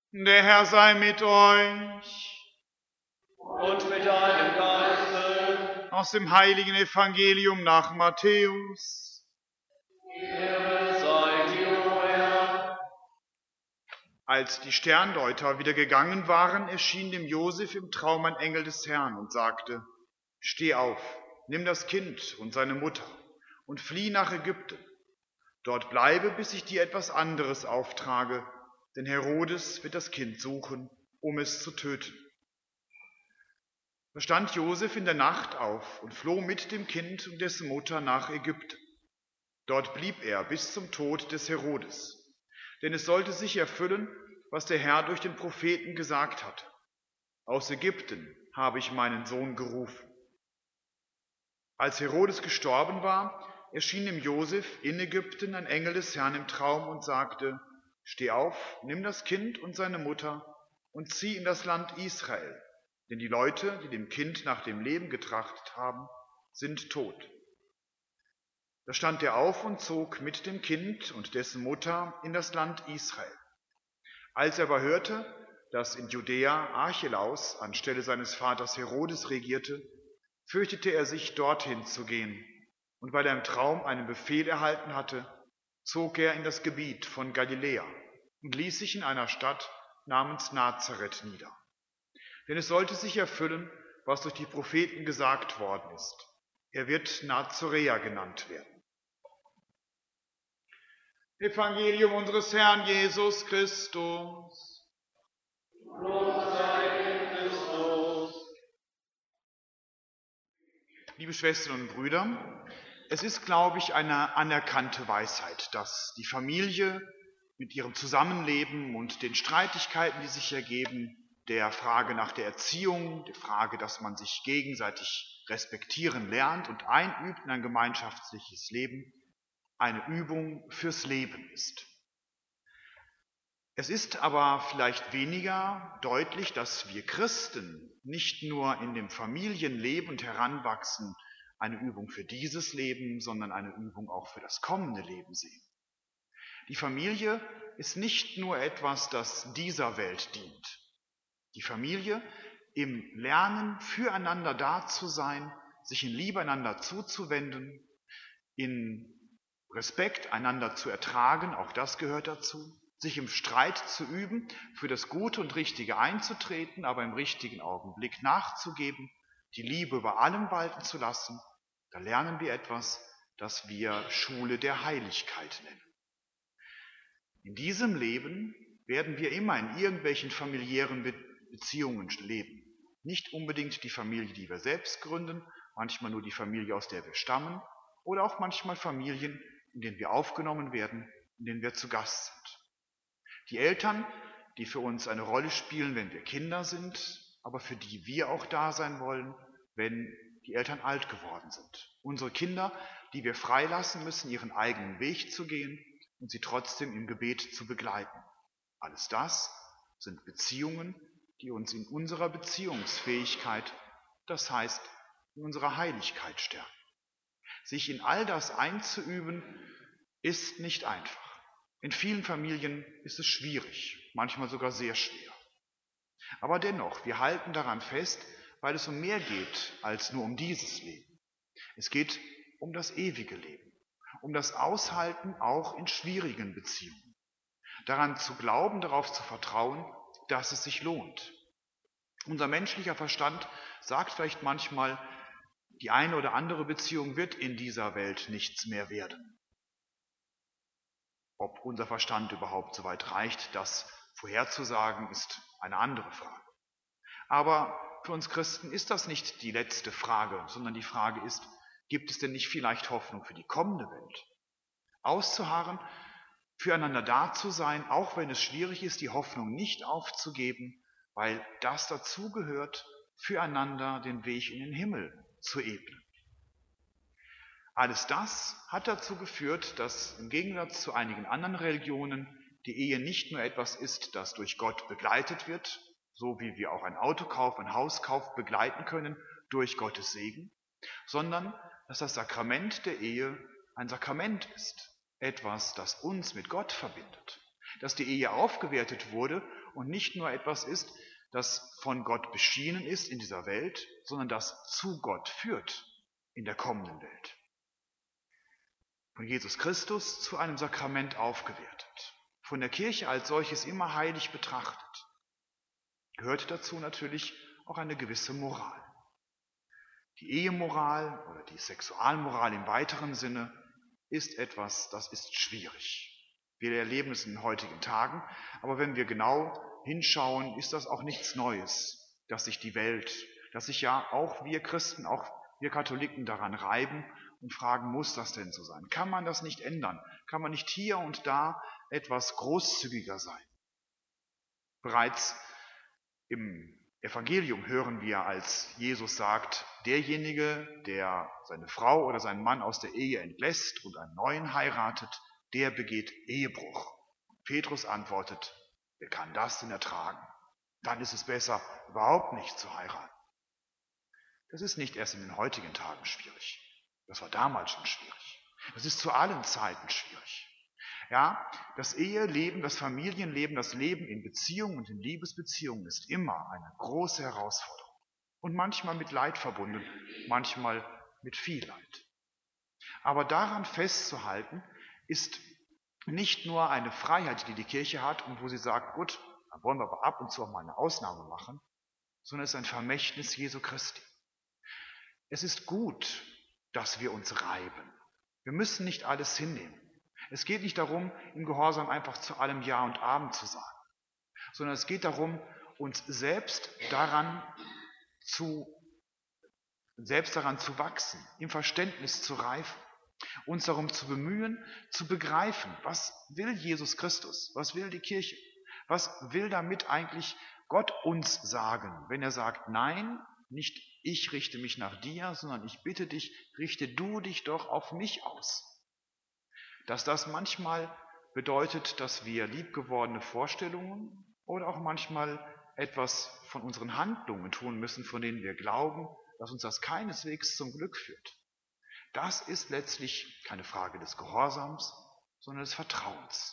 Der Herr sei mit euch. Und mit deinem Geiste. Aus dem heiligen Evangelium nach Matthäus. Ehre sei dir, o Herr. Als die Sterndeuter wieder gegangen waren, erschien dem Josef im Traum ein Engel des Herrn und sagte: Steh auf, nimm das Kind und seine Mutter und flieh nach Ägypten. Dort bleibe, bis ich dir etwas anderes auftrage, denn Herodes wird das Kind suchen, um es zu töten. Da stand Josef in der Nacht auf und floh mit dem Kind und dessen Mutter nach Ägypten. Dort blieb er bis zum Tod des Herodes, denn es sollte sich erfüllen, was der Herr durch den Propheten gesagt hat: Aus Ägypten habe ich meinen Sohn gerufen. Als Herodes gestorben war, erschien dem Josef in Ägypten ein Engel des Herrn im Traum und sagte: Steh auf, nimm das Kind und seine Mutter und zieh in das Land Israel, denn die Leute, die dem Kind nach dem Leben getrachtet haben, sind tot. Da stand er auf und zog mit dem Kind und dessen Mutter in das Land Israel. Als er aber hörte, dass in Judäa Archelaus anstelle seines Vaters Herodes regierte, fürchtete er sich, dorthin zu gehen, und weil er im Traum einen Befehl erhalten hatte, zog er in das Gebiet von Galiläa und ließ sich in einer Stadt namens Nazareth nieder. Denn es sollte sich erfüllen, was durch die Propheten gesagt worden ist: Er wird Nazoräer genannt werden. Evangelium unseres Herrn Jesus Christus. Lob sei dem Christus. Liebe Schwestern und Brüder, es ist, glaube ich, eine anerkannte Weisheit, dass die Familie mit ihrem Zusammenleben und den Streitigkeiten, die sich ergeben, der Frage nach der Erziehung, der Frage, dass man sich gegenseitig respektieren lernt und einübt in ein gemeinschaftliches Leben, eine Übung fürs Leben ist. Es ist aber vielleicht weniger deutlich, dass wir Christen nicht nur in dem Familienleben und Heranwachsen eine Übung für dieses Leben, sondern eine Übung auch für das kommende Leben sehen. Die Familie ist nicht nur etwas, das dieser Welt dient. Die Familie im Lernen, füreinander da zu sein, sich in Liebe einander zuzuwenden, in Respekt einander zu ertragen, auch das gehört dazu, sich im Streit zu üben, für das Gute und Richtige einzutreten, aber im richtigen Augenblick nachzugeben, die Liebe über allem walten zu lassen. Da lernen wir etwas, das wir Schule der Heiligkeit nennen. In diesem Leben werden wir immer in irgendwelchen familiären Beziehungen leben. Nicht unbedingt die Familie, die wir selbst gründen, manchmal nur die Familie, aus der wir stammen, oder auch manchmal Familien, in denen wir aufgenommen werden, in denen wir zu Gast sind. Die Eltern, die für uns eine Rolle spielen, wenn wir Kinder sind, aber für die wir auch da sein wollen, wenn die Eltern alt geworden sind. Unsere Kinder, die wir freilassen müssen, ihren eigenen Weg zu gehen und sie trotzdem im Gebet zu begleiten. Alles das sind Beziehungen, die uns in unserer Beziehungsfähigkeit, das heißt in unserer Heiligkeit stärken. Sich in all das einzuüben, ist nicht einfach. In vielen Familien ist es schwierig, manchmal sogar sehr schwer. Aber dennoch, wir halten daran fest, weil es um mehr geht als nur um dieses Leben. Es geht um das ewige Leben, um das Aushalten auch in schwierigen Beziehungen. Daran zu glauben, darauf zu vertrauen, dass es sich lohnt. Unser menschlicher Verstand sagt vielleicht manchmal, die eine oder andere Beziehung wird in dieser Welt nichts mehr werden. Ob unser Verstand überhaupt so weit reicht, das vorherzusagen, ist eine andere Frage. Aber für uns Christen ist das nicht die letzte Frage, sondern die Frage ist, gibt es denn nicht vielleicht Hoffnung für die kommende Welt? Auszuharren, füreinander da zu sein, auch wenn es schwierig ist, die Hoffnung nicht aufzugeben, weil das dazugehört, füreinander den Weg in den Himmel zu ebnen. Alles das hat dazu geführt, dass im Gegensatz zu einigen anderen Religionen die Ehe nicht nur etwas ist, das durch Gott begleitet wird, so wie wir auch einen Autokauf, einen Hauskauf begleiten können durch Gottes Segen, sondern dass das Sakrament der Ehe ein Sakrament ist, etwas, das uns mit Gott verbindet, dass die Ehe aufgewertet wurde, und nicht nur etwas ist, das von Gott beschienen ist in dieser Welt, sondern das zu Gott führt in der kommenden Welt. Von Jesus Christus zu einem Sakrament aufgewertet, von der Kirche als solches immer heilig betrachtet, gehört dazu natürlich auch eine gewisse Moral. Die Ehemoral oder die Sexualmoral im weiteren Sinne ist etwas, das ist schwierig. Wir erleben es in den heutigen Tagen, aber wenn wir genau hinschauen, ist das auch nichts Neues, dass sich die Welt, dass sich ja auch wir Christen, auch wir Katholiken daran reiben und fragen, muss das denn so sein? Kann man das nicht ändern? Kann man nicht hier und da etwas großzügiger sein? Bereits im Evangelium hören wir, als Jesus sagt, derjenige, der seine Frau oder seinen Mann aus der Ehe entlässt und einen neuen heiratet, der begeht Ehebruch. Petrus antwortet, wer kann das denn ertragen? Dann ist es besser, überhaupt nicht zu heiraten. Das ist nicht erst in den heutigen Tagen schwierig. Das war damals schon schwierig. Das ist zu allen Zeiten schwierig. Ja, das Eheleben, das Familienleben, das Leben in Beziehungen und in Liebesbeziehungen ist immer eine große Herausforderung. Und manchmal mit Leid verbunden, manchmal mit viel Leid. Aber daran festzuhalten, ist nicht nur eine Freiheit, die die Kirche hat und wo sie sagt, gut, dann wollen wir aber ab und zu auch mal eine Ausnahme machen, sondern es ist ein Vermächtnis Jesu Christi. Es ist gut, dass wir uns reiben. Wir müssen nicht alles hinnehmen. Es geht nicht darum, im Gehorsam einfach zu allem Ja und Amen zu sagen, sondern es geht darum, uns selbst daran zu wachsen, im Verständnis zu reifen, uns darum zu bemühen, zu begreifen, was will Jesus Christus, was will die Kirche, was will damit eigentlich Gott uns sagen, wenn er sagt, nein, nicht ich richte mich nach dir, sondern ich bitte dich, richte du dich doch auf mich aus. Dass das manchmal bedeutet, dass wir liebgewordene Vorstellungen oder auch manchmal etwas von unseren Handlungen tun müssen, von denen wir glauben, dass uns das keineswegs zum Glück führt. Das ist letztlich keine Frage des Gehorsams, sondern des Vertrauens.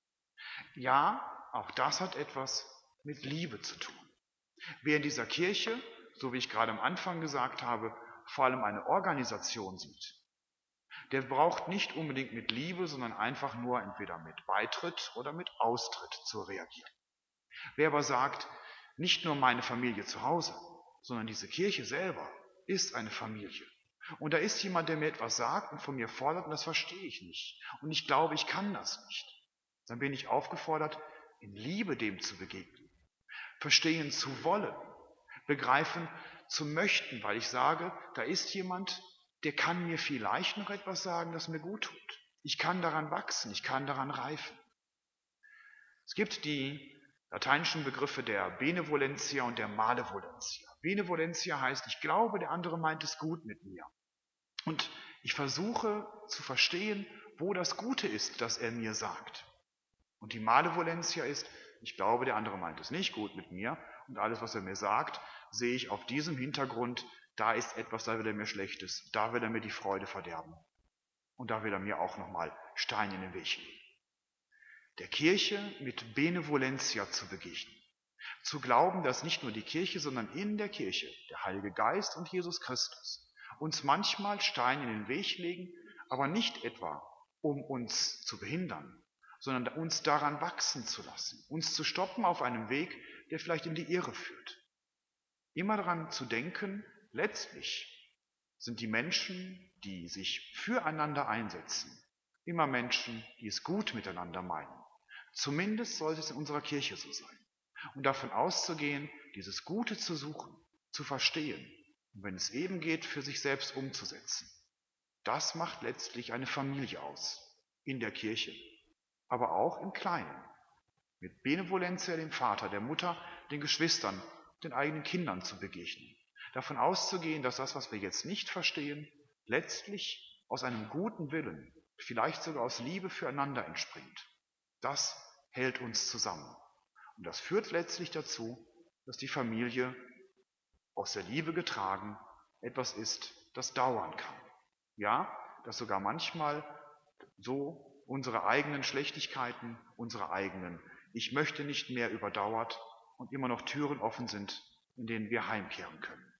Ja, auch das hat etwas mit Liebe zu tun. Wer in dieser Kirche, so wie ich gerade am Anfang gesagt habe, vor allem eine Organisation sieht, der braucht nicht unbedingt mit Liebe, sondern einfach nur entweder mit Beitritt oder mit Austritt zu reagieren. Wer aber sagt, nicht nur meine Familie zu Hause, sondern diese Kirche selber ist eine Familie. Und da ist jemand, der mir etwas sagt und von mir fordert, und das verstehe ich nicht. Und ich glaube, ich kann das nicht. Dann bin ich aufgefordert, in Liebe dem zu begegnen, verstehen zu wollen, begreifen zu möchten, weil ich sage, da ist jemand, der kann mir vielleicht noch etwas sagen, das mir gut tut. Ich kann daran wachsen, ich kann daran reifen. Es gibt die lateinischen Begriffe der Benevolentia und der Malevolentia. Benevolentia heißt, ich glaube, der andere meint es gut mit mir. Und ich versuche zu verstehen, wo das Gute ist, das er mir sagt. Und die Malevolentia ist, ich glaube, der andere meint es nicht gut mit mir und alles, was er mir sagt, sehe ich auf diesem Hintergrund, da ist etwas, da will er mir Schlechtes, da will er mir die Freude verderben. Und da will er mir auch nochmal Stein in den Weg legen. Der Kirche mit Benevolentia zu begegnen. Zu glauben, dass nicht nur die Kirche, sondern in der Kirche der Heilige Geist und Jesus Christus uns manchmal Steine in den Weg legen, aber nicht etwa, um uns zu behindern, sondern uns daran wachsen zu lassen, uns zu stoppen auf einem Weg, der vielleicht in die Irre führt. Immer daran zu denken, letztlich sind die Menschen, die sich füreinander einsetzen, immer Menschen, die es gut miteinander meinen. Zumindest sollte es in unserer Kirche so sein. Und davon auszugehen, dieses Gute zu suchen, zu verstehen und wenn es eben geht, für sich selbst umzusetzen. Das macht letztlich eine Familie aus, in der Kirche, aber auch im Kleinen. Mit Benevolentia dem Vater, der Mutter, den Geschwistern, den eigenen Kindern zu begegnen. Davon auszugehen, dass das, was wir jetzt nicht verstehen, letztlich aus einem guten Willen, vielleicht sogar aus Liebe füreinander entspringt. Das hält uns zusammen. Und das führt letztlich dazu, dass die Familie aus der Liebe getragen etwas ist, das dauern kann. Ja, dass sogar manchmal so unsere eigenen Schlechtigkeiten, unsere eigenen Ich möchte nicht mehr überdauert und immer noch Türen offen sind, in denen wir heimkehren können.